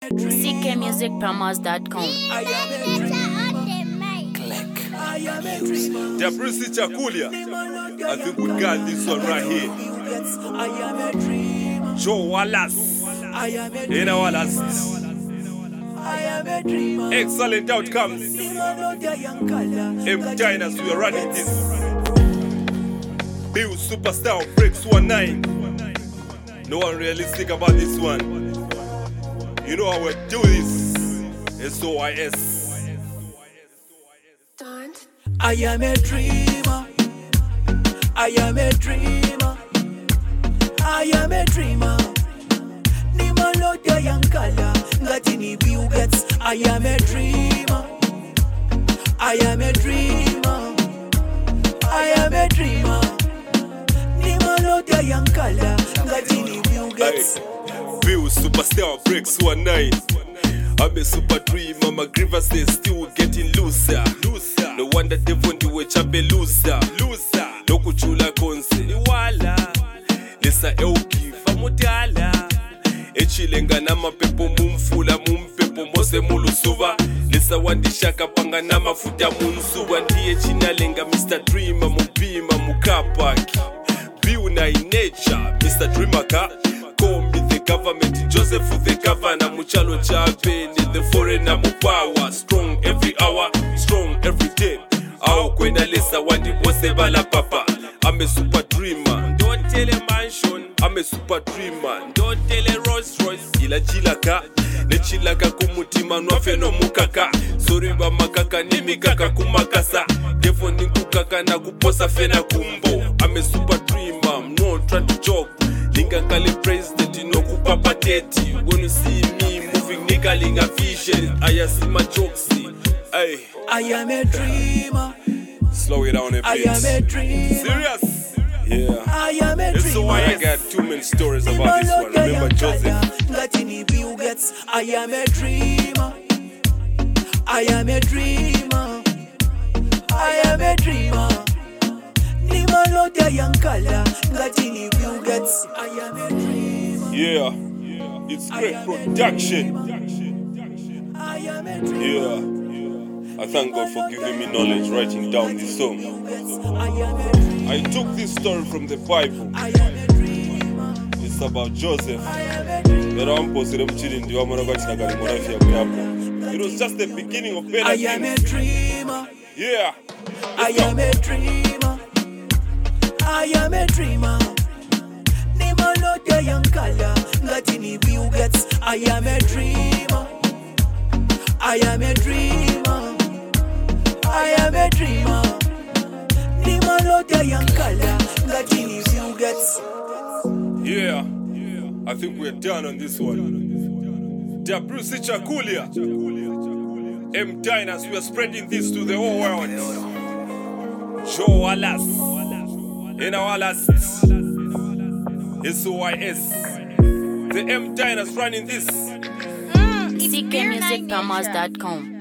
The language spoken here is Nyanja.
ckmusicpromos.com. The Brucey Chakulia. I think we got this one right here. Joe Wallace. In our last. Excellent outcomes. M-Diners, we are running this. Bill Superstar breaks 19. No one realistic about this one. You know how we do this. SOIS. I am a dreamer. I am a dreamer. I am a dreamer. Nimaloda yankala ngatini bugats. I am a dreamer. I am a dreamer. I am a dreamer. Nimaloda yankala ngatini bugats. Bill Superstar breaks 19. I'm a super dreamer, my grievances still getting looser. No wonder devil do a chape loser. No kuchula konse ni wala. Lesa euki famutala. Echilenga na mapepo mumfula mumpepo mose mulusuva. Lesa wandishaka panga na mafuta munsuwa. Ndiye chinalenga Mr. Dreamer mupima mukapaki. Biuna in nature, Mr. Dreamer ka. Call me the government, Joseph the governor, Muchalo Chape, the foreigner Mupawa, strong every hour, strong every day. Au kwenda lesa wandi bose bala papa. I'm a super dreamer, don't tell a mansion. I'm a super dreamer, don't tell a Rolls Royce. Ila chilaka, ne chilaka kumutima nwafe no mukaka. Sorry ba makaka nimi kaka kumakasa. Defo ninkukaka na kuposa fena kumbo. I'm a super dreamer, I'm not trying to joke. Linga kali president inokupa pateti. When you see me moving nigga linga vision. I see my jokes. Ay. I am a dreamer. Slow it down a bit. I am a dreamer. Serious? Yeah. I am a dreamer. So I got too many stories about this one. Remember Joseph? Ngatini bugats. I am a dreamer. I am a dreamer. I am a dreamer. Nimaloda yankala ngatini bugats. I am a dreamer. Yeah. It's great production. I am a dreamer. Yeah. I thank God for giving me knowledge writing down this song. I am a dreamer. I took this story from the Bible. I am a dreamer. It's about Joseph. I am a dreamer. It was just the beginning of better I am a things. dreamer. Yeah. I am a dreamer. I am a dreamer. Nimaloda yankala ngatini bugats. I am a dreamer. I am a dreamer. I am a dreamer. Nimaloda yankala ngatini bugats. Yeah. I think we're done on this one. The Brucey Chakulia. M-Diners, we are spreading this to the whole world. Joe Wallace. In our last. SOIS. The M-Diners running this. ckmusicpromos.com.